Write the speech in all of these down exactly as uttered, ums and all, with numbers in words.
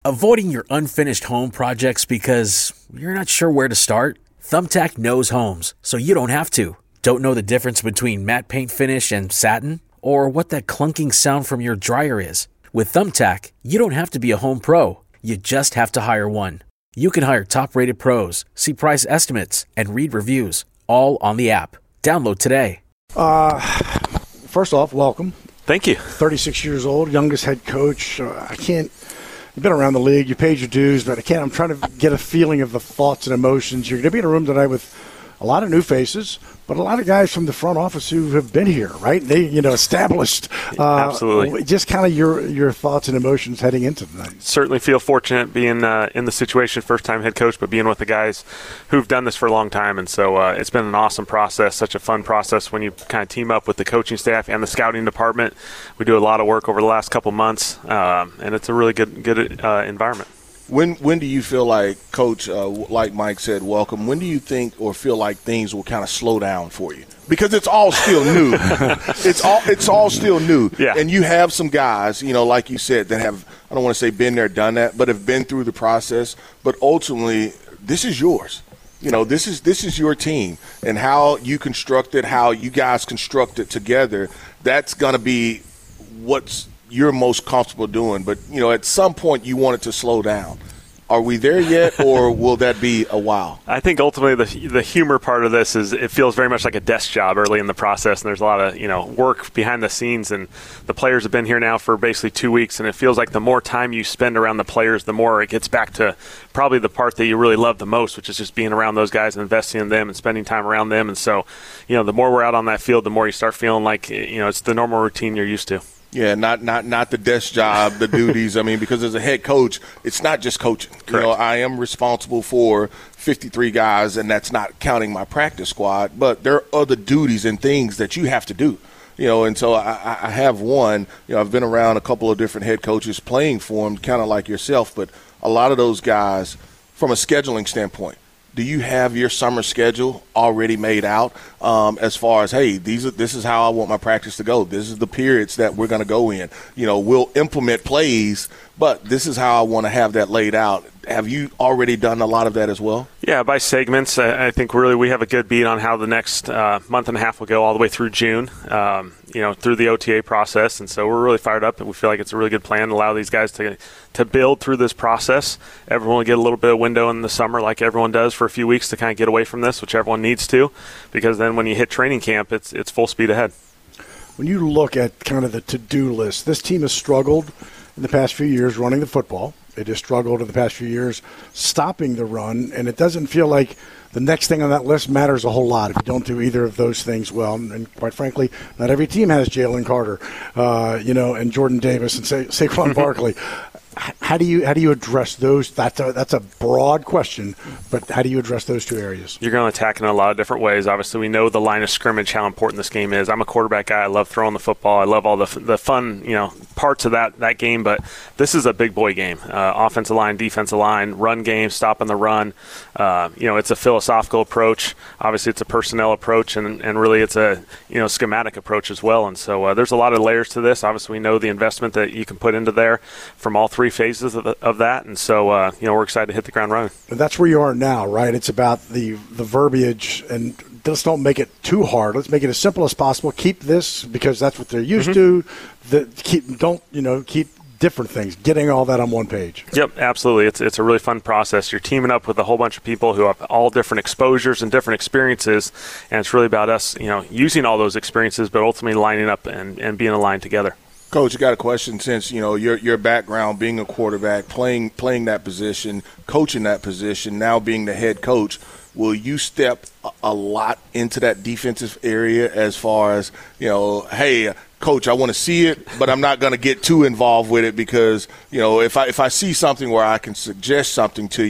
Avoiding your unfinished home projects because you're not sure where to start? Thumbtack knows homes, so you don't have to. Don't know the difference between matte paint finish and satin? Or what that clunking sound from your dryer is? With Thumbtack, you don't have to be a home pro. You just have to hire one. You can hire top-rated pros, see price estimates, and read reviews, all on the app. Download today. Uh, first off, welcome. Thank you. thirty-six years old, youngest head coach. Uh, I can't. You've been around the league. You paid your dues, but I can't. I'm trying to get a feeling of the thoughts and emotions. You're going to be in a room tonight with a lot of new faces, but a lot of guys from the front office who have been here, right? They, you know, established. Uh, Absolutely. Just kind of your your thoughts and emotions heading into tonight. Certainly feel fortunate being uh, in the situation, first-time head coach, but being with the guys who've done this for a long time. And so uh, it's been an awesome process, such a fun process when you kind of team up with the coaching staff and the scouting department. We do a lot of work over the last couple months, um, and it's a really good good uh, environment. When when do you feel like, Coach, uh, like Mike said, welcome, when do you think or feel like things will kind of slow down for you? Because it's all still new. it's all it's all still new. Yeah. And you have some guys, you know, like you said, that have, I don't want to say been there, done that, but have been through the process. But ultimately, this is yours. You know, this is this is your team. And how you construct it, how you guys construct it together, that's going to be what's you're most comfortable doing. But, you know, at some point you want it to slow down. Are we there yet, or will that be a while? I think ultimately the the humor part of this is it feels very much like a desk job early in the process, and there's a lot of, you know, work behind the scenes, and the players have been here now for basically two weeks, and it feels like the more time you spend around the players, the more it gets back to probably the part that you really love the most, which is just being around those guys and investing in them and spending time around them. And so, you know, the more we're out on that field, the more you start feeling like, you know, it's the normal routine you're used to. Yeah, not not not the desk job, the duties. I mean, because as a head coach, it's not just coaching. Correct. You know, I am responsible for fifty-three guys, and that's not counting my practice squad. But there are other duties and things that you have to do. You know, and so I, I have one. You know, I've been around a couple of different head coaches playing for them, kind of like yourself. But a lot of those guys, from a scheduling standpoint, do you have your summer schedule already made out um, as far as, hey, these are, this is how I want my practice to go. This is the periods that we're going to go in. You know, we'll implement plays, but this is how I want to have that laid out. Have you already done a lot of that as well? Yeah, by segments. I, I think really we have a good beat on how the next uh, month and a half will go all the way through June, um, you know, through the O T A process. And so we're really fired up, and we feel like it's a really good plan to allow these guys to to build through this process. Everyone will get a little bit of window in the summer like everyone does for a few weeks to kind of get away from this, which everyone needs to, because then when you hit training camp, it's it's full speed ahead. When you look at kind of the to-do list, this team has struggled in the past few years running the football. It has struggled in the past few years stopping the run, and it doesn't feel like the next thing on that list matters a whole lot if you don't do either of those things well. And quite frankly, not every team has Jalen Carter, uh, you know, and Jordan Davis and Sa- Saquon Barkley. How do you how do you address those? That's a, that's a broad question, but how do you address those two areas? You're going to attack in a lot of different ways. Obviously, we know the line of scrimmage, how important this game is. I'm a quarterback guy. I love throwing the football. I love all the the fun, you know, parts of that, that game, but this is a big boy game. Uh, offensive line, defensive line, run game, stopping the run. Uh, you know, it's a philosophical approach. Obviously, it's a personnel approach, and, and really it's a, you know, schematic approach as well. And so uh, there's a lot of layers to this. Obviously, we know the investment that you can put into there from all three phases of, the, of that, and so uh, you know, we're excited to hit the ground running. And that's where you are now, right? It's about the the verbiage, and let's don't make it too hard. Let's make it as simple as possible. Keep this because that's what they're used mm-hmm. to. The keep don't you know keep different things. Getting all that on one page. Yep, absolutely. It's it's a really fun process. You're teaming up with a whole bunch of people who have all different exposures and different experiences, and it's really about us, you know, using all those experiences, but ultimately lining up and, and being aligned together. Coach, I got a question since, you know, your your background being a quarterback, playing playing that position, coaching that position, now being the head coach. Will you step a lot into that defensive area as far as, you know, hey, Coach, I want to see it, but I'm not going to get too involved with it because, you know, if I if I see something where I can suggest something to you,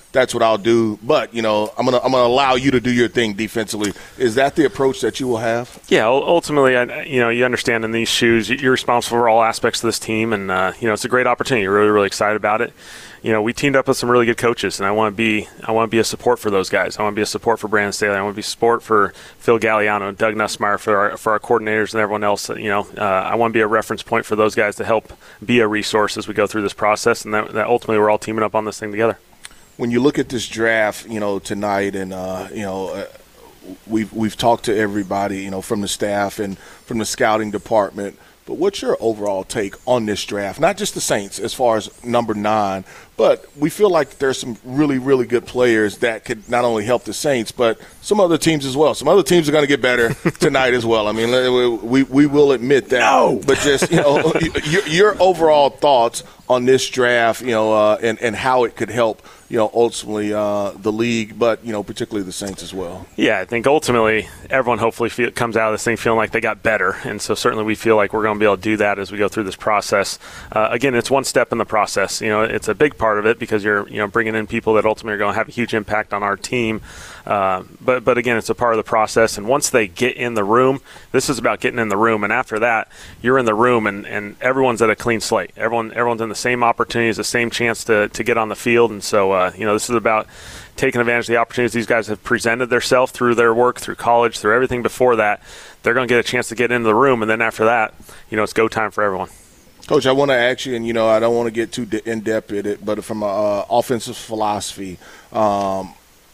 that's what I'll do. But, you know, I'm going to I'm gonna allow you to do your thing defensively. Is that the approach that you will have? Yeah, ultimately, I, you know, you understand in these shoes, you're responsible for all aspects of this team, and, uh, you know, it's a great opportunity. You're really, really excited about it. You know, we teamed up with some really good coaches, and I want to be I want to be a support for those guys. I want to be a support for Brandon Staley. I want to be support for Phil Galliano, Doug Nussmeier, for our, for our coordinators and everyone else. You know, uh, I want to be a reference point for those guys to help be a resource as we go through this process, and that, that ultimately we're all teaming up on this thing together. When you look at this draft, you know, tonight, and uh, you know, uh, we've we've talked to everybody, you know, from the staff and from the scouting department. But what's your overall take on this draft? Not just the Saints as far as number nine, but we feel like there's some really, really good players that could not only help the Saints, but some other teams as well. Some other teams are going to get better tonight as well. I mean, we we will admit that. No. But just, you know, your, your overall thoughts on this draft, you know, uh, and, and how it could help, you know, ultimately uh, the league, but, you know, particularly the Saints as well. Yeah, I think ultimately everyone hopefully feel, comes out of this thing feeling like they got better, and so certainly we feel like we're going to be able to do that as we go through this process. Uh, again, it's one step in the process. You know, it's a big part of it because you're, you know, bringing in people that ultimately are going to have a huge impact on our team. Uh, but, but again, it's a part of the process, and once they get in the room, this is about getting in the room, and after that, you're in the room, and, and everyone's at a clean slate. Everyone, everyone's in the same opportunities, the same chance to, to get on the field, and so, uh, you know, this is about taking advantage of the opportunities these guys have presented themselves through their work, through college, through everything before that. They're going to get a chance to get into the room, and then after that, you know, it's go time for everyone. Coach, I want to ask you, and, you know, I don't want to get too in-depth in it, but from an uh, offensive philosophy, um,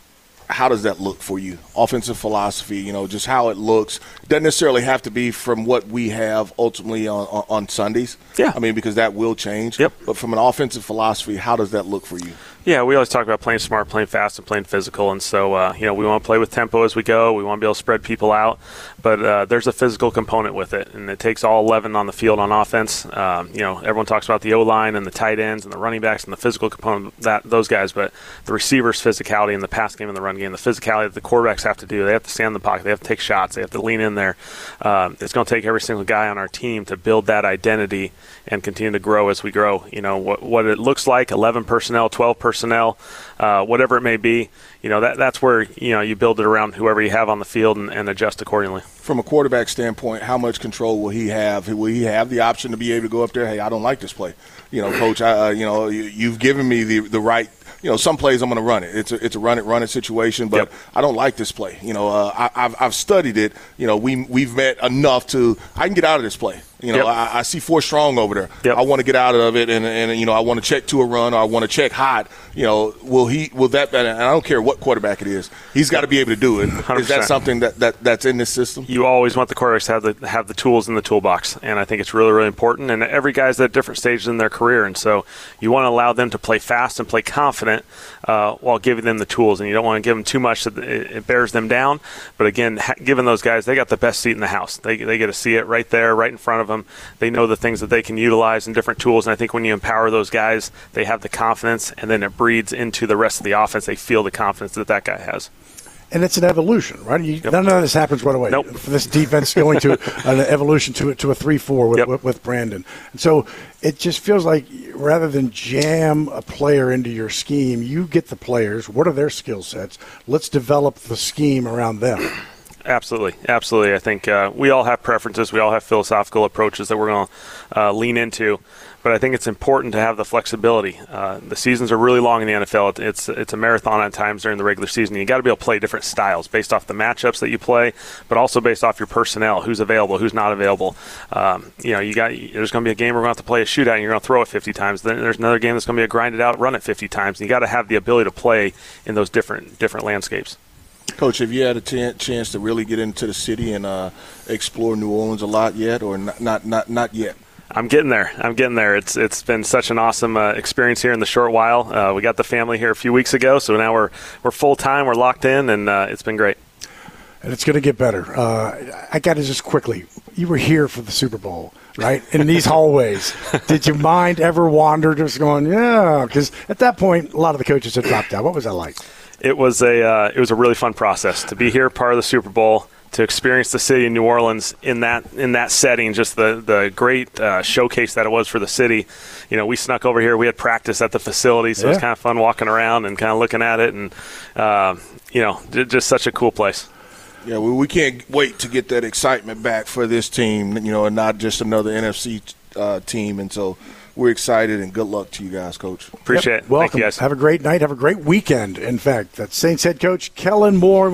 how does that look for you? Offensive philosophy, you know, just how it looks. It doesn't necessarily have to be from what we have ultimately on, on, on Sundays. Yeah. I mean, because that will change. Yep. But from an offensive philosophy, how does that look for you? Yeah, we always talk about playing smart, playing fast, and playing physical. And so, uh, you know, we want to play with tempo as we go. We want to be able to spread people out. But uh, there's a physical component with it, and it takes all eleven on the field on offense. Um, you know, everyone talks about the O-line and the tight ends and the running backs and the physical component of that, those guys. But the receivers' physicality in the pass game and the run game, the physicality that the quarterbacks have to do, they have to stand in the pocket. They have to take shots. They have to lean in there. Um, it's going to take every single guy on our team to build that identity and continue to grow as we grow. You know, what, what it looks like, eleven personnel, twelve personnel, uh, whatever it may be, you know, that that's where, you know, you build it around whoever you have on the field and, and adjust accordingly. From a quarterback standpoint, how much control will he have? Will he have the option to be able to go up there, hey, I don't like this play? You know, Coach, I, uh, you know, you, you've given me the the right – you know, some plays I'm going to run it. It's a, it's a run it, run it situation, but yep. I don't like this play. You know, uh, I, I've I've studied it. You know, we we've met enough to I can get out of this play. You know, yep. I, I see four strong over there. Yep. I want to get out of it, and, and you know, I want to check to a run, or I want to check hot. You know, will he? Will that? And I don't care what quarterback it is. He's got to be able to do it. one hundred percent. Is that something that, that that's in this system? You always want the quarterbacks to have the have the tools in the toolbox, and I think it's really really important. And every guy's at different stages in their career, and so you want to allow them to play fast and play confident uh, while giving them the tools. And you don't want to give them too much that it, it bears them down. But again, ha- giving those guys, they got the best seat in the house. They they get to see it right there, right in front of them. They know the things that they can utilize and different tools, and I think when you empower those guys, they have the confidence, and then it breeds into the rest of the offense. They feel the confidence that that guy has. And it's an evolution, right? You, yep. None of this happens right away. Nope. For this defense going to an evolution to to a three four with, yep. with, with Brandon. And so it just feels like rather than jam a player into your scheme, you get the players. What are their skill sets? Let's develop the scheme around them. Absolutely. Absolutely. I think uh, we all have preferences. We all have philosophical approaches that we're going to uh, lean into. But I think it's important to have the flexibility. Uh, the seasons are really long in the N F L. It's it's a marathon at times during the regular season. You got to be able to play different styles based off the matchups that you play, but also based off your personnel, who's available, who's not available. Um, you know, you got there's going to be a game where we're going to have to play a shootout, and you're going to throw it fifty times. Then there's another game that's going to be a grinded out, run it fifty times. And you got to have the ability to play in those different different landscapes. Coach, have you had a t- chance to really get into the city and uh, explore New Orleans a lot yet, or not? Not, not, not yet. I'm getting there. I'm getting there. It's it's been such an awesome uh, experience here in the short while. Uh, we got the family here a few weeks ago, so now we're we're full time. We're locked in, and uh, it's been great. And it's going to get better. Uh, I got to just quickly. You were here for the Super Bowl, right? In these hallways, did your mind ever wander, just going, yeah? Because at that point, a lot of the coaches had dropped out. What was that like? It was a uh, it was a really fun process to be here, part of the Super Bowl, to experience the city of New Orleans in that in that setting, just the the great uh, showcase that it was for the city. You know, we snuck over here. We had practice at the facility, so yeah. it was kind of fun walking around and kind of looking at it, and uh, you know, just such a cool place. Yeah, we, we can't wait to get that excitement back for this team, you know, and not just another N F C uh, team. And so we're excited, and good luck to you guys, Coach. Appreciate yep. it. Welcome. Thank you guys. Have a great night. Have a great weekend. In fact, that's Saints head coach Kellen Moore.